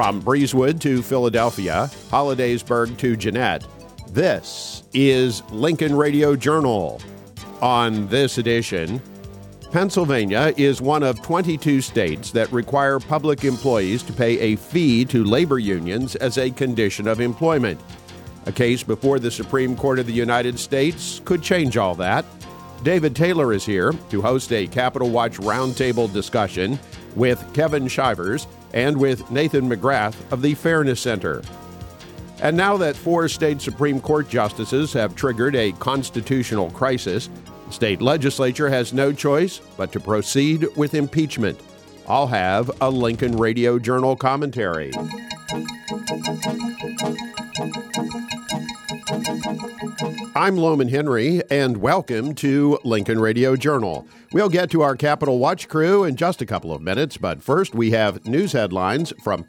From Breezewood to Philadelphia, Hollidaysburg to Jeanette, this is Lincoln Radio Journal. On this edition, Pennsylvania is one of 22 states that require public employees to pay a fee to labor unions as a condition of employment. A case before the Supreme Court of the United States could change all that. David Taylor is here to host a Capitol Watch roundtable discussion with Kevin Shivers and with Nathan McGrath of the Fairness Center. And now that 4 state Supreme Court justices have triggered a constitutional crisis, the state legislature has no choice but to proceed with impeachment. I'll have a Lincoln Radio Journal commentary. I'm Loman Henry, and welcome to Lincoln Radio Journal. We'll get to our Capitol Watch crew in just a couple of minutes, but first we have news headlines from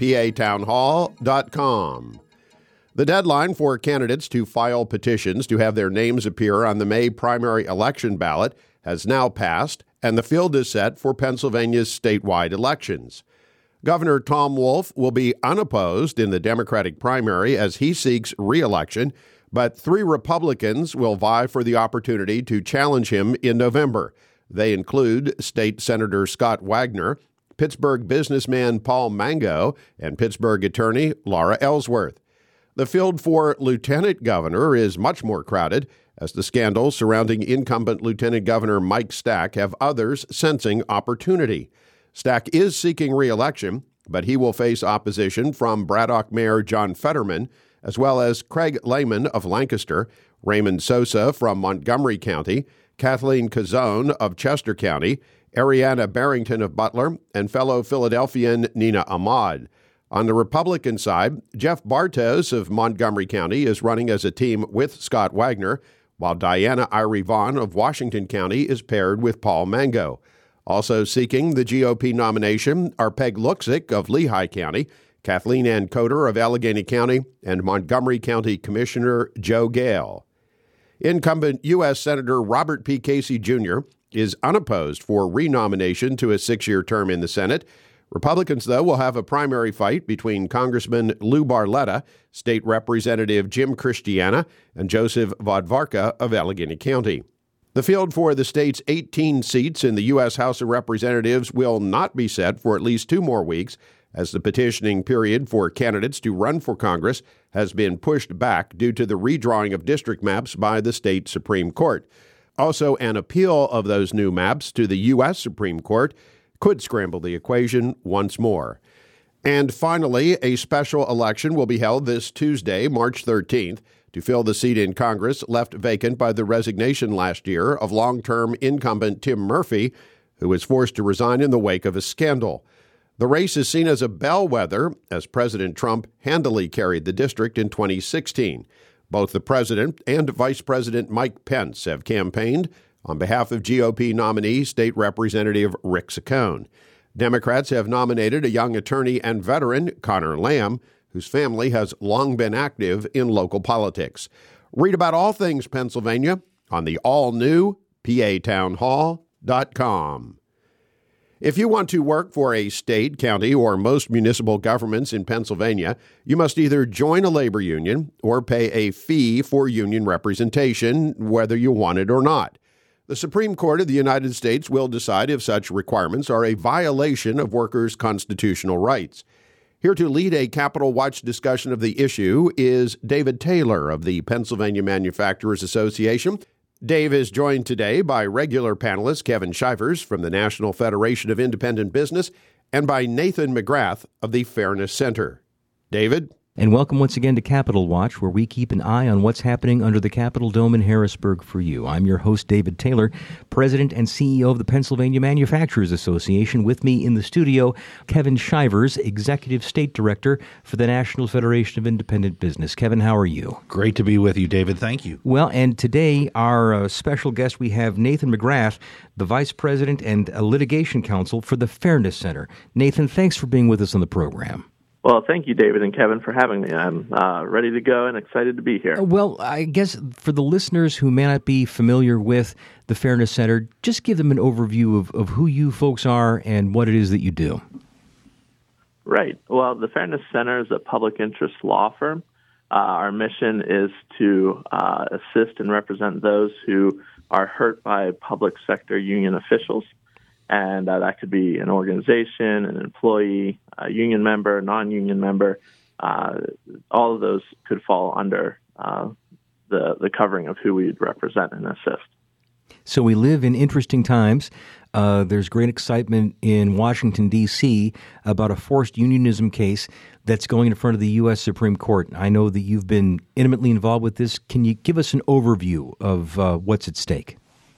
PAtownhall.com. The deadline for candidates to file petitions to have their names appear on the May primary election ballot has now passed, and the field is set for Pennsylvania's statewide elections. Governor Tom Wolf will be unopposed in the Democratic primary as he seeks re-election, but 3 Republicans will vie for the opportunity to challenge him in November. They include State Senator Scott Wagner, Pittsburgh businessman Paul Mango, and Pittsburgh attorney Laura Ellsworth. The field for lieutenant governor is much more crowded, as the scandals surrounding incumbent Lieutenant Governor Mike Stack have others sensing opportunity. Stack is seeking re-election, but he will face opposition from Braddock Mayor John Fetterman, as well as Craig Lehman of Lancaster, Raymond Sosa from Montgomery County, Kathleen Cazzone of Chester County, Ariana Barrington of Butler, and fellow Philadelphian Nina Ahmad. On the Republican side, Jeff Bartos of Montgomery County is running as a team with Scott Wagner, while Diana Irie Vaughn of Washington County is paired with Paul Mango. Also seeking the GOP nomination are Peg Luksick of Lehigh County, Kathleen Ann Coder of Allegheny County, and Montgomery County Commissioner Joe Gale. Incumbent U.S. Senator Robert P. Casey Jr. is unopposed for renomination to a 6-year term in the Senate. Republicans, though, will have a primary fight between Congressman Lou Barletta, State Representative Jim Christiana, and Joseph Vodvarka of Allegheny County. The field for the state's 18 seats in the U.S. House of Representatives will not be set for at least 2 more weeks, as the petitioning period for candidates to run for Congress has been pushed back due to the redrawing of district maps by the state Supreme Court. Also, an appeal of those new maps to the U.S. Supreme Court could scramble the equation once more. And finally, a special election will be held this Tuesday, March 13th, to fill the seat in Congress left vacant by the resignation last year of long-term incumbent Tim Murphy, who was forced to resign in the wake of a scandal. The race is seen as a bellwether, as President Trump handily carried the district in 2016. Both the president and Vice President Mike Pence have campaigned on behalf of GOP nominee State Representative Rick Saccone. Democrats have nominated a young attorney and veteran, Connor Lamb, whose family has long been active in local politics. Read about all things Pennsylvania on the all-new PAtownhall.com. If you want to work for a state, county, or most municipal governments in Pennsylvania, you must either join a labor union or pay a fee for union representation, whether you want it or not. The Supreme Court of the United States will decide if such requirements are a violation of workers' constitutional rights. Here to lead a Capitol Watch discussion of the issue is David Taylor of the Pennsylvania Manufacturers Association. Dave is joined today by regular panelist Kevin Shivers from the National Federation of Independent Business and by Nathan McGrath of the Fairness Center. David? And welcome once again to Capitol Watch, where we keep an eye on what's happening under the Capitol Dome in Harrisburg for you. I'm your host, David Taylor, President and CEO of the Pennsylvania Manufacturers Association. With me in the studio, Kevin Shivers, Executive State Director for the National Federation of Independent Business. Kevin, how are you? Great to be with you, David. Thank you. Well, and today, our special guest, we have Nathan McGrath, the Vice President and Litigation Counsel for the Fairness Center. Nathan, thanks for being with us on the program. Well, thank you, David and Kevin, for having me. I'm ready to go and excited to be here. Well, I guess for the listeners who may not be familiar with the Fairness Center, just give them an overview of who you folks are and what it is that you do. Right. Well, the Fairness Center is a public interest law firm. Our mission is to assist and represent those who are hurt by public sector union officials. And that could be an organization, an employee, a union member, non-union member. All of those could fall under the covering of who we'd represent and assist. So we live in interesting times. There's great excitement in Washington, D.C. about a forced unionism case that's going in front of the U.S. Supreme Court. I know that you've been intimately involved with this. Can you give us an overview of what's at stake?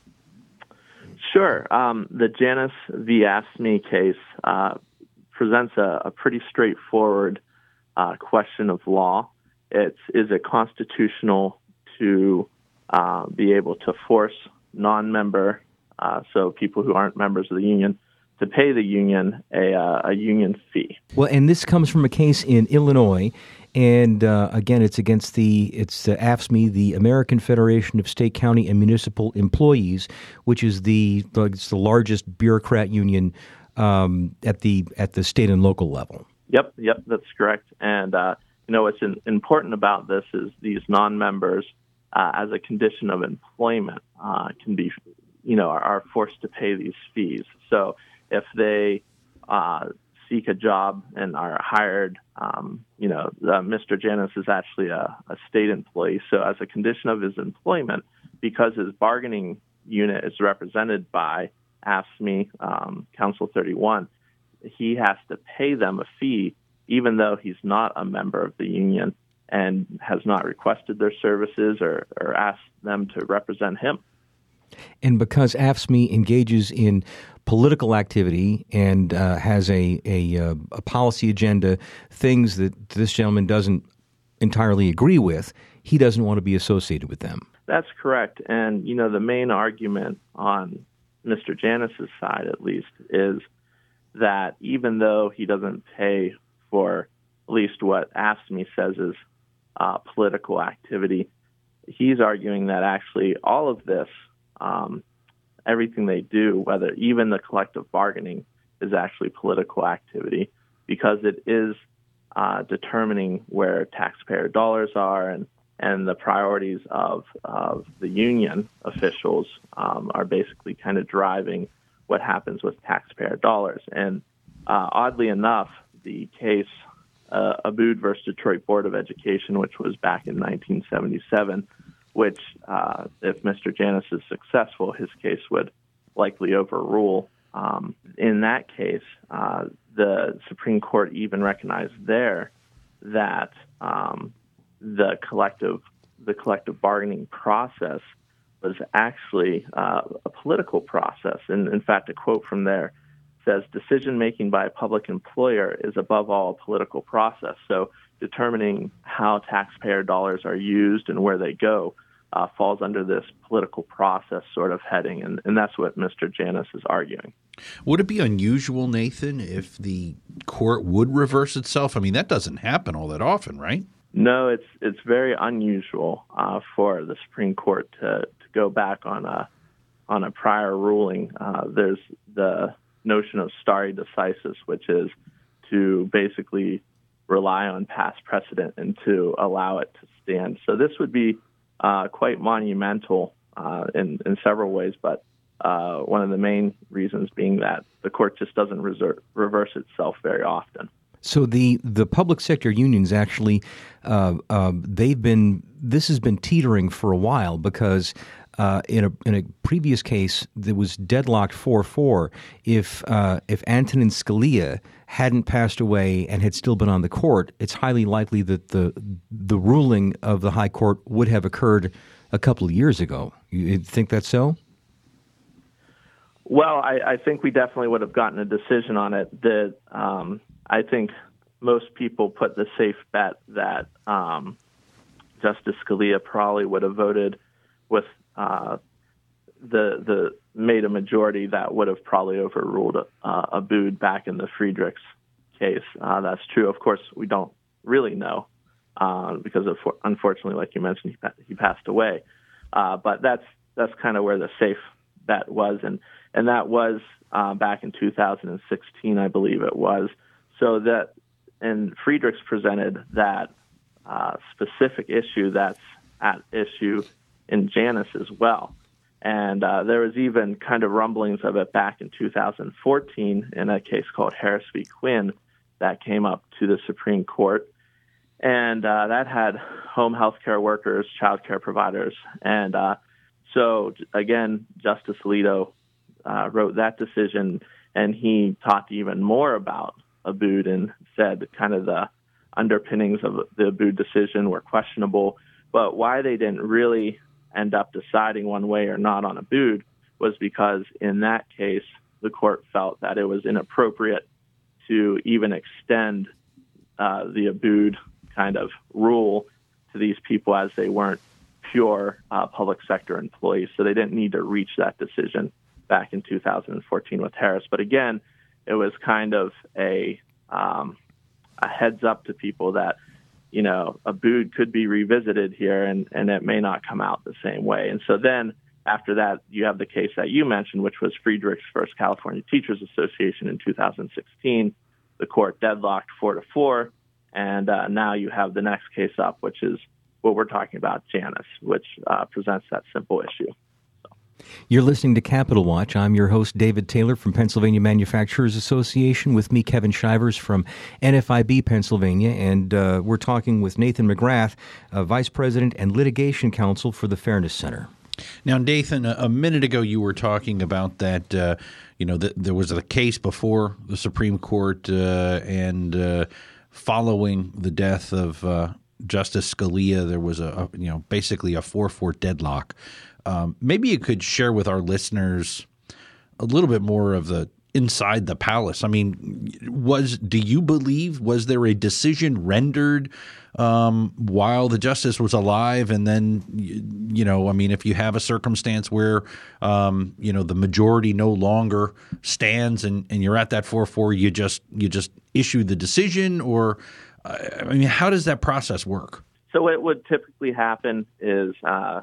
Sure. The Janus v. AFSCME case presents a pretty straightforward question of law. Is it constitutional to be able to force non-member, so people who aren't members of the union, to pay the union a union fee? Well, and this comes from a case in Illinois, and again, it's against it's AFSCME, the American Federation of State, County, and Municipal Employees, which is it's the largest bureaucrat union at the state and local level. Yep, that's correct. And what's important about this is these non-members, as a condition of employment, can be, are forced to pay these fees. So if they seek a job and are hired, Mr. Janus is actually a state employee. So as a condition of his employment, because his bargaining unit is represented by AFSCME, Council 31, he has to pay them a fee, even though he's not a member of the union and has not requested their services or asked them to represent him. And because AFSCME engages in political activity and has a policy agenda, things that this gentleman doesn't entirely agree with, he doesn't want to be associated with them. That's correct. And, the main argument on Mr. Janus's side, at least, is that even though he doesn't pay for at least what AFSCME says is political activity, he's arguing that actually all of this, everything they do, whether even the collective bargaining, is actually political activity because it is determining where taxpayer dollars are and the priorities of the union officials are basically kind of driving what happens with taxpayer dollars. And oddly enough, the case Abood versus Detroit Board of Education, which was back in 1977, which, if Mr. Janus is successful, his case would likely overrule. In that case, the Supreme Court even recognized there that the collective bargaining process was actually a political process. And in fact, a quote from there says, "Decision-making by a public employer is above all a political process." So determining how taxpayer dollars are used and where they go falls under this political process sort of heading, and that's what Mr. Janus is arguing. Would it be unusual, Nathan, if the court would reverse itself? I mean, that doesn't happen all that often, right? No, it's very unusual for the Supreme Court to go back on a prior ruling. There's the notion of stare decisis, which is to basically rely on past precedent and to allow it to stand. So this would be quite monumental in several ways, but one of the main reasons being that the court just doesn't reverse itself very often. So the public sector unions actually, this has been teetering for a while because in a previous case that was deadlocked 4-4, if Antonin Scalia hadn't passed away and had still been on the court, it's highly likely that the ruling of the High Court would have occurred a couple of years ago. You think that's so? Well, I think we definitely would have gotten a decision on it. I think most people put the safe bet that Justice Scalia probably would have voted with made a majority that would have probably overruled Abood back in the Friedrichs case. That's true. Of course, we don't really know because unfortunately, like you mentioned, he passed away. But that's kind of where the safe bet was, and that was back in 2016, I believe it was. So that and Friedrichs presented that specific issue that's at issue in Janus as well. And there was even kind of rumblings of it back in 2014 in a case called Harris v. Quinn that came up to the Supreme Court. And that had home health care workers, child care providers. And so, again, Justice Alito wrote that decision, and he talked even more about Abood and said kind of the underpinnings of the Abood decision were questionable, but why they didn't really end up deciding one way or not on Abood was because in that case, the court felt that it was inappropriate to even extend the Abood kind of rule to these people as they weren't pure public sector employees. So they didn't need to reach that decision back in 2014 with Harris. But again, it was kind of a heads up to people that, Abood could be revisited here and it may not come out the same way. And so then after that, you have the case that you mentioned, which was Friedrichs versus California Teachers Association in 2016. The court deadlocked 4-4. And now you have the next case up, which is what we're talking about, Janus, which presents that simple issue. You're listening to Capital Watch. I'm your host, David Taylor from Pennsylvania Manufacturers Association. With me, Kevin Shivers from NFIB Pennsylvania. And we're talking with Nathan McGrath, Vice President and Litigation Counsel for the Fairness Center. Now, Nathan, a minute ago you were talking about that, there was a case before the Supreme Court and following the death of Justice Scalia, there was basically a 4-4 deadlock. Maybe you could share with our listeners a little bit more of the inside the palace. I mean, do you believe, was there a decision rendered while the justice was alive? And then, if you have a circumstance where, the majority no longer stands and you're at that 4-4, you just issue the decision, or, how does that process work? So what would typically happen is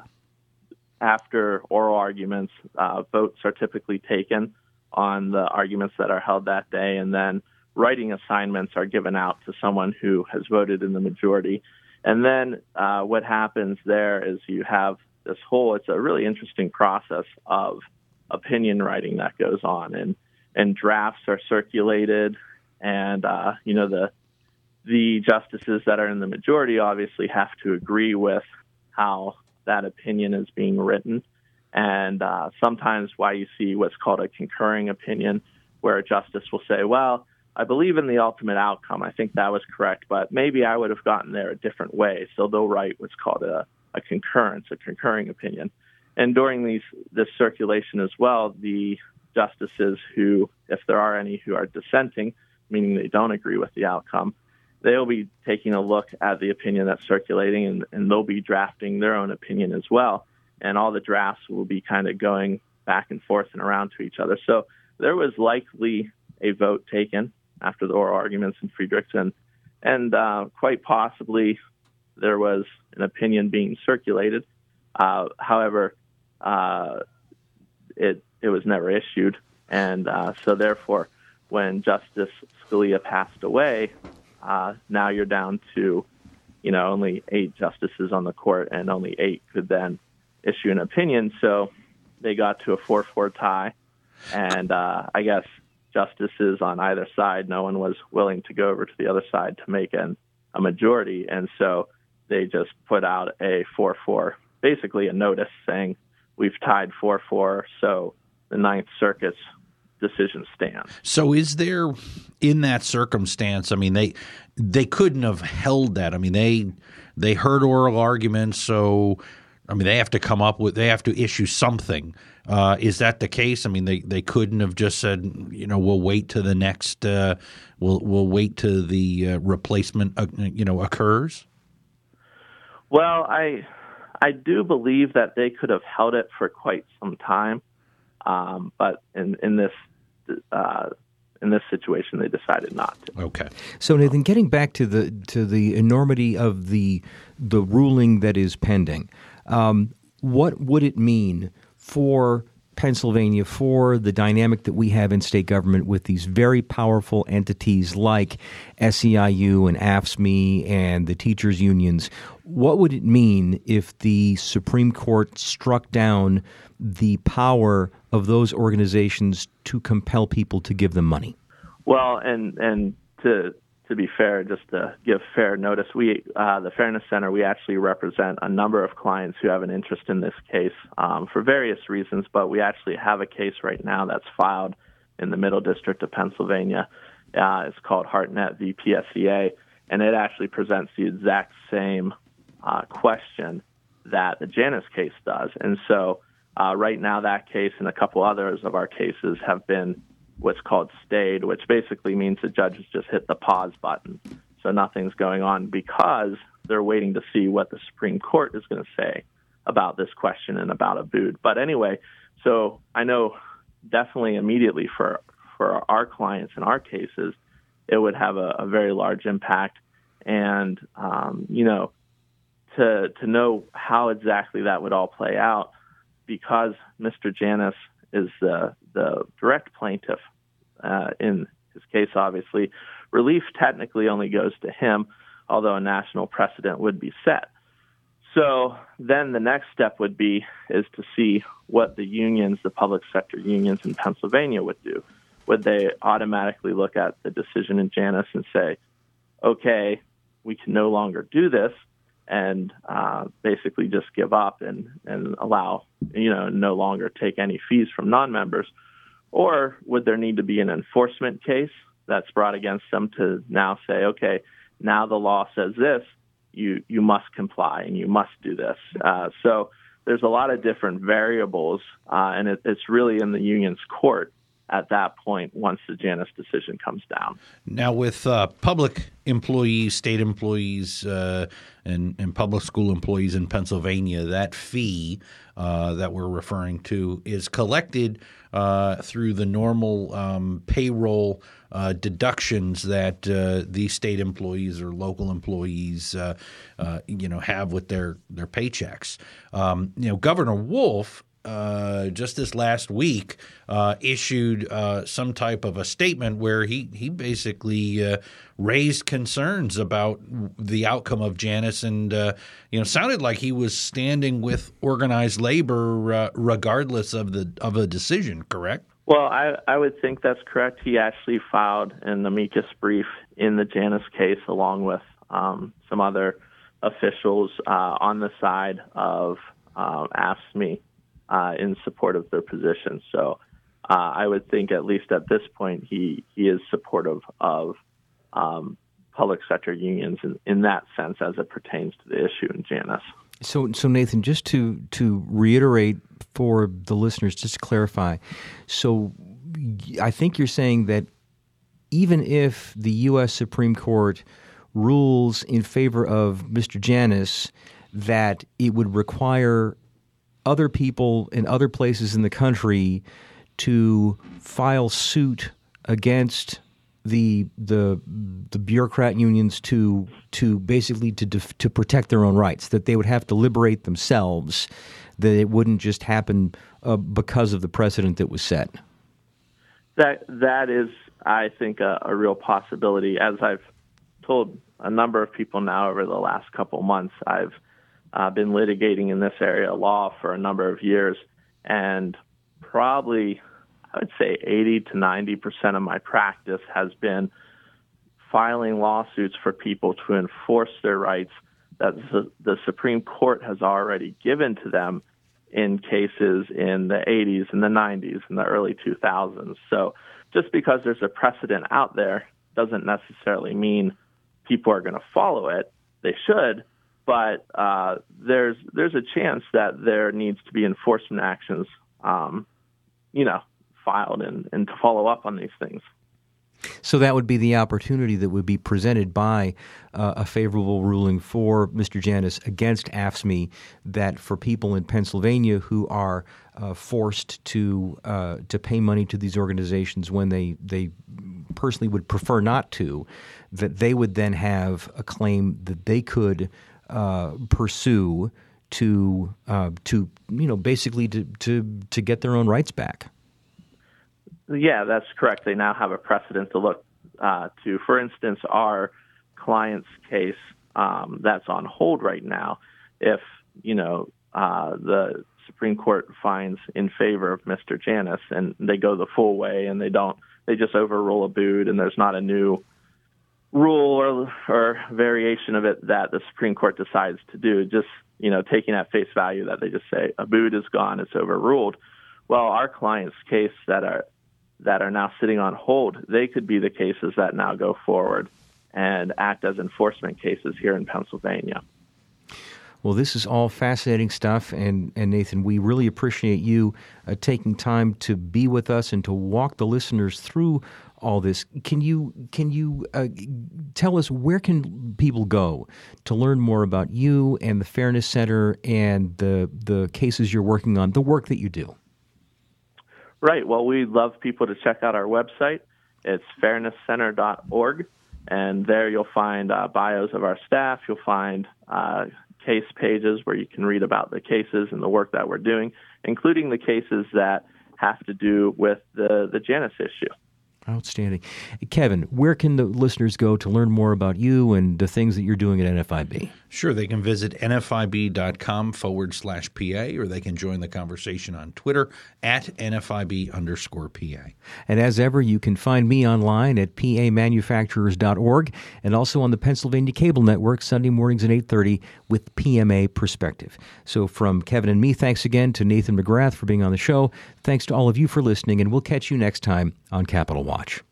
after oral arguments, votes are typically taken on the arguments that are held that day, and then writing assignments are given out to someone who has voted in the majority. And then what happens there is you have this it's a really interesting process of opinion writing that goes on, and drafts are circulated, and the justices that are in the majority obviously have to agree with how that opinion is being written. And sometimes why you see what's called a concurring opinion, where a justice will say, well, I believe in the ultimate outcome. I think that was correct, but maybe I would have gotten there a different way. So they'll write what's called a concurring opinion. And during this circulation as well, the justices who, if there are any who are dissenting, meaning they don't agree with the outcome, they'll be taking a look at the opinion that's circulating, and they'll be drafting their own opinion as well. And all the drafts will be kind of going back and forth and around to each other. So there was likely a vote taken after the oral arguments in Friedrichs, and quite possibly there was an opinion being circulated. However, it was never issued. And so therefore, when Justice Scalia passed away, now you're down to, only 8 justices on the court, and only 8 could then issue an opinion. So they got to a 4-4 tie, and I guess justices on either side, no one was willing to go over to the other side to make a majority, and so they just put out a 4-4, basically a notice saying we've tied 4-4, so the Ninth Circuit's decision stands. So is there, in that circumstance, they couldn't have held that. They heard oral arguments, so they have to issue something. Is that the case? They couldn't have just said, we'll wait to the next, we'll wait till the replacement, occurs? Well, I do believe that they could have held it for quite some time, but in this situation, they decided not to. Okay. So, Nathan, getting back to the enormity of the ruling that is pending, what would it mean for Pennsylvania for the dynamic that we have in state government with these very powerful entities like SEIU and AFSCME and the teachers' unions, what would it mean if the Supreme Court struck down the power of those organizations to compel people to give them money? Well, and to be fair, just to give fair notice, we, the Fairness Center, we actually represent a number of clients who have an interest in this case for various reasons, but we actually have a case right now that's filed in the Middle District of Pennsylvania. It's called HeartNet v. PSEA, and it actually presents the exact same question that the Janus case does. And so right now that case and a couple others of our cases have been what's called stayed, which basically means the judges just hit the pause button. So nothing's going on because they're waiting to see what the Supreme Court is going to say about this question and about Abood. But anyway, so I know definitely immediately for our clients in our cases, it would have a very large impact. And, to know how exactly that would all play out, because Mr. Janus is the direct plaintiff in his case, obviously, relief technically only goes to him, although a national precedent would be set. So then the next step would be is to see what the unions, the public sector unions in Pennsylvania would do. Would they automatically look at the decision in Janus and say, okay, we can no longer do this, and basically just give up and allow, no longer take any fees from non-members? Or would there need to be an enforcement case that's brought against them to now say, okay, now the law says this, you must comply and you must do this. So there's a lot of different variables, and it's really in the union's court at that point once the Janus decision comes down. Now, with public employees, state employees, and public school employees in Pennsylvania, that fee that we're referring to is collected through the normal payroll deductions that these state employees or local employees, have with their paychecks. Governor Wolf, just this last week, issued some type of a statement where he basically raised concerns about the outcome of Janus, and sounded like he was standing with organized labor regardless of a decision. Correct? Well, I would think that's correct. He actually filed an amicus brief in the Janus case along with some other officials on the side of AFSCME. In support of their position. So I would think at least at this point he is supportive of public sector unions in that sense as it pertains to the issue in Janus. So Nathan, just to reiterate for the listeners, just to clarify, so I think you're saying that even if the U.S. Supreme Court rules in favor of Mr. Janus, that it would require other people in other places in the country to file suit against the bureaucrat unions to basically to protect their own rights, that they would have to liberate themselves, that it wouldn't just happen because of the precedent that was set. That is, I think, a real possibility. As I've told a number of people now over the last couple months, I've been litigating in this area of law for a number of years, and probably I would say 80 to 90% of my practice has been filing lawsuits for people to enforce their rights that the Supreme Court has already given to them in cases in the 80s and the 90s and the early 2000s. So just because there's a precedent out there doesn't necessarily mean people are going to follow it. They should. But there's a chance that there needs to be enforcement actions, filed and to follow up on these things. So that would be the opportunity that would be presented by a favorable ruling for Mr. Janus against AFSCME, that for people in Pennsylvania who are forced to pay money to these organizations when they personally would prefer not to, that they would then have a claim that they could pursue to basically to get their own rights back. Yeah, that's correct. They now have a precedent to look to. For instance, our client's case that's on hold right now. If the Supreme Court finds in favor of Mr. Janus and they go the full way and they just overrule Abood and there's not a new rule or variation of it that the Supreme Court decides to do, just, taking at face value that they just say Abood is gone, it's overruled. Well, our client's case that are now sitting on hold, they could be the cases that now go forward and act as enforcement cases here in Pennsylvania. Well, this is all fascinating stuff, and Nathan, we really appreciate you taking time to be with us and to walk the listeners through all this. Can you tell us where can people go to learn more about you and the Fairness Center and the cases you're working on, the work that you do? Right. Well, we'd love people to check out our website. It's fairnesscenter.org, and there you'll find bios of our staff. You'll find case pages where you can read about the cases and the work that we're doing, including the cases that have to do with the Janus issue. Outstanding. Kevin, where can the listeners go to learn more about you and the things that you're doing at NFIB? Sure. They can visit nfib.com/PA, or they can join the conversation on Twitter at NFIB_PA. And as ever, you can find me online at pamanufacturers.org and also on the Pennsylvania Cable Network Sunday mornings at 8:30 with PMA Perspective. So from Kevin and me, thanks again to Nathan McGrath for being on the show. Thanks to all of you for listening, and we'll catch you next time on Capitol Watch.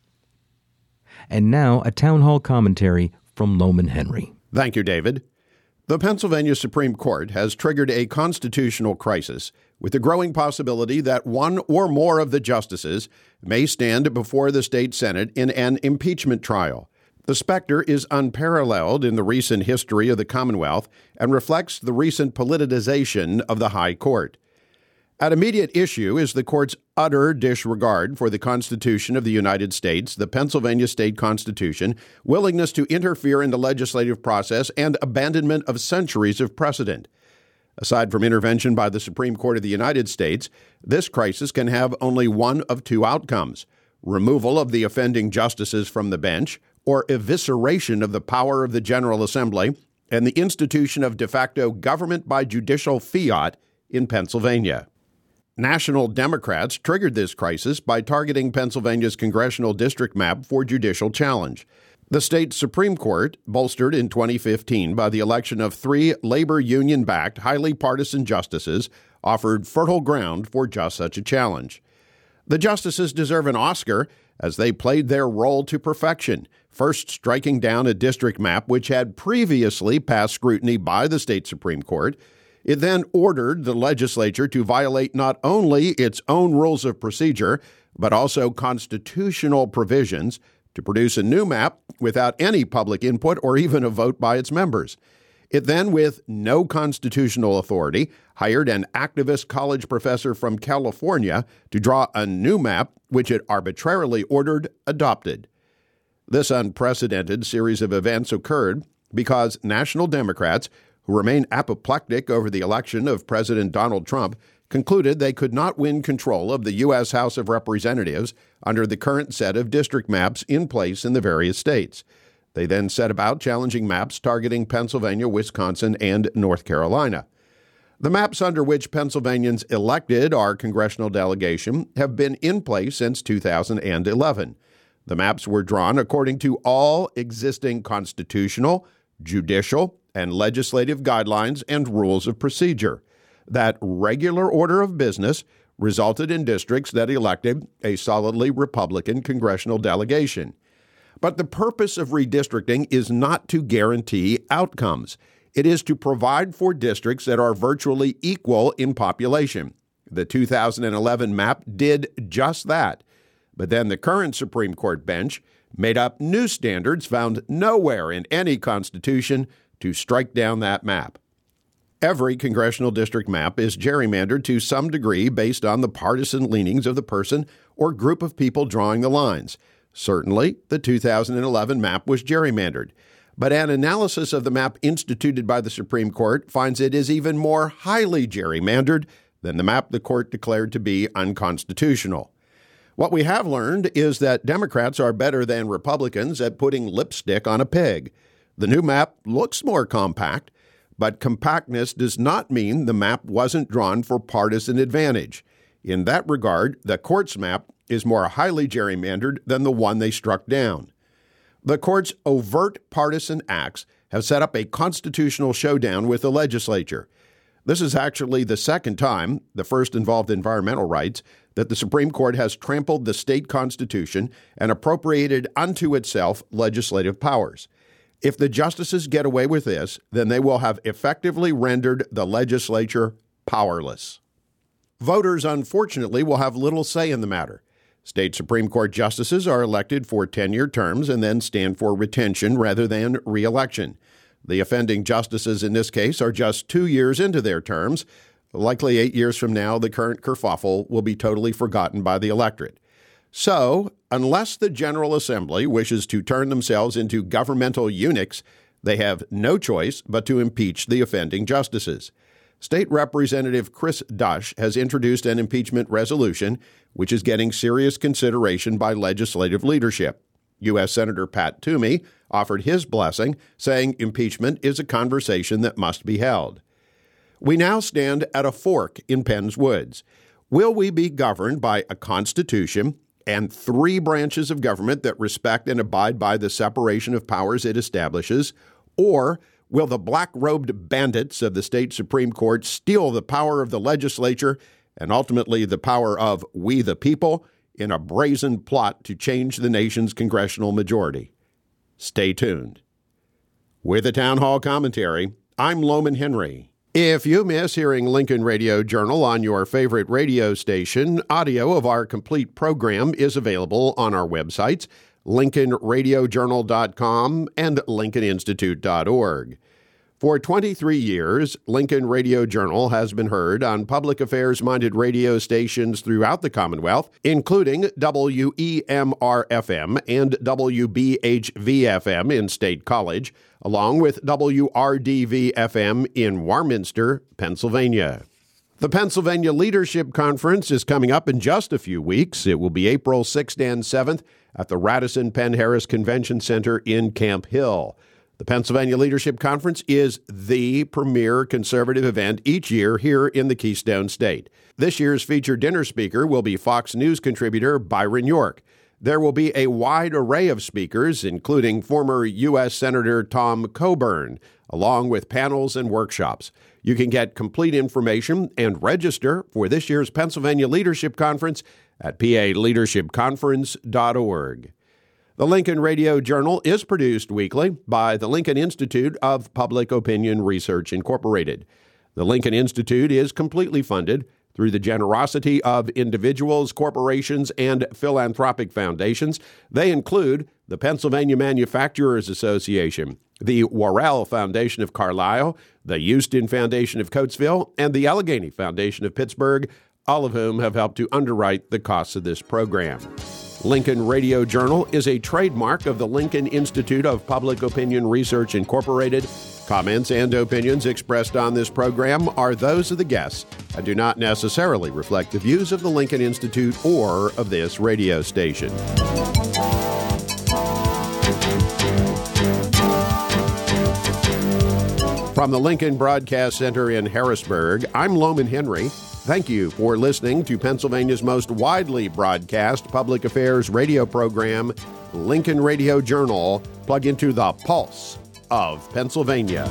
And now, a town hall commentary from Lohman Henry. Thank you, David. The Pennsylvania Supreme Court has triggered a constitutional crisis with the growing possibility that one or more of the justices may stand before the state Senate in an impeachment trial. The specter is unparalleled in the recent history of the Commonwealth and reflects the recent politicization of the High Court. At immediate issue is the court's utter disregard for the Constitution of the United States, the Pennsylvania State Constitution, willingness to interfere in the legislative process, and abandonment of centuries of precedent. Aside from intervention by the Supreme Court of the United States, this crisis can have only one of two outcomes: removal of the offending justices from the bench, or evisceration of the power of the General Assembly and the institution of de facto government by judicial fiat in Pennsylvania. National Democrats triggered this crisis by targeting Pennsylvania's congressional district map for judicial challenge. The state Supreme Court, bolstered in 2015 by the election of 3 labor union-backed, highly partisan justices, offered fertile ground for just such a challenge. The justices deserve an Oscar as they played their role to perfection, first striking down a district map which had previously passed scrutiny by the state Supreme Court. It then ordered the legislature to violate not only its own rules of procedure, but also constitutional provisions to produce a new map without any public input or even a vote by its members. It then, with no constitutional authority, hired an activist college professor from California to draw a new map, which it arbitrarily ordered adopted. This unprecedented series of events occurred because national Democrats, who remain apoplectic over the election of President Donald Trump, concluded they could not win control of the U.S. House of Representatives under the current set of district maps in place in the various states. They then set about challenging maps targeting Pennsylvania, Wisconsin, and North Carolina. The maps under which Pennsylvanians elected our congressional delegation have been in place since 2011. The maps were drawn according to all existing constitutional, judicial, and legislative guidelines and rules of procedure. That regular order of business resulted in districts that elected a solidly Republican congressional delegation. But the purpose of redistricting is not to guarantee outcomes. It is to provide for districts that are virtually equal in population. The 2011 map did just that. But then the current Supreme Court bench made up new standards found nowhere in any constitution to strike down that map. Every congressional district map is gerrymandered to some degree based on the partisan leanings of the person or group of people drawing the lines. Certainly, the 2011 map was gerrymandered. But an analysis of the map instituted by the Supreme Court finds it is even more highly gerrymandered than the map the court declared to be unconstitutional. What we have learned is that Democrats are better than Republicans at putting lipstick on a pig. The new map looks more compact, but compactness does not mean the map wasn't drawn for partisan advantage. In that regard, the court's map is more highly gerrymandered than the one they struck down. The court's overt partisan acts have set up a constitutional showdown with the legislature. This is actually the second time, the first involved environmental rights, that the Supreme Court has trampled the state constitution and appropriated unto itself legislative powers. If the justices get away with this, then they will have effectively rendered the legislature powerless. Voters, unfortunately, will have little say in the matter. State Supreme Court justices are elected for 10-year terms and then stand for retention rather than re-election. The offending justices in this case are just 2 years into their terms. Likely 8 years from now, the current kerfuffle will be totally forgotten by the electorate. So, unless the General Assembly wishes to turn themselves into governmental eunuchs, they have no choice but to impeach the offending justices. State Representative Chris Dush has introduced an impeachment resolution, which is getting serious consideration by legislative leadership. U.S. Senator Pat Toomey offered his blessing, saying impeachment is a conversation that must be held. We now stand at a fork in Penn's Woods. Will we be governed by a constitution and 3 branches of government that respect and abide by the separation of powers it establishes, or will the black-robed bandits of the state Supreme Court steal the power of the legislature and ultimately the power of we the people in a brazen plot to change the nation's congressional majority? Stay tuned. With a town hall commentary, I'm Loman Henry. If you miss hearing Lincoln Radio Journal on your favorite radio station, audio of our complete program is available on our websites, LincolnRadioJournal.com and LincolnInstitute.org. For 23 years, Lincoln Radio Journal has been heard on public affairs-minded radio stations throughout the Commonwealth, including WEMR-FM and WBHV-FM in State College, along with WRDV-FM in Warminster, Pennsylvania. The Pennsylvania Leadership Conference is coming up in just a few weeks. It will be April 6th and 7th at the Radisson Penn Harris Convention Center in Camp Hill. The Pennsylvania Leadership Conference is the premier conservative event each year here in the Keystone State. This year's featured dinner speaker will be Fox News contributor Byron York. There will be a wide array of speakers, including former U.S. Senator Tom Coburn, along with panels and workshops. You can get complete information and register for this year's Pennsylvania Leadership Conference at paleadershipconference.org. The Lincoln Radio Journal is produced weekly by the Lincoln Institute of Public Opinion Research, Incorporated. The Lincoln Institute is completely funded through the generosity of individuals, corporations, and philanthropic foundations. They include the Pennsylvania Manufacturers Association, the Worrell Foundation of Carlisle, the Houston Foundation of Coatesville, and the Allegheny Foundation of Pittsburgh, all of whom have helped to underwrite the costs of this program. Lincoln Radio Journal is a trademark of the Lincoln Institute of Public Opinion Research, Incorporated. Comments and opinions expressed on this program are those of the guests and do not necessarily reflect the views of the Lincoln Institute or of this radio station. From the Lincoln Broadcast Center in Harrisburg, I'm Loman Henry. Thank you for listening to Pennsylvania's most widely broadcast public affairs radio program, Lincoln Radio Journal. Plug into the pulse of Pennsylvania.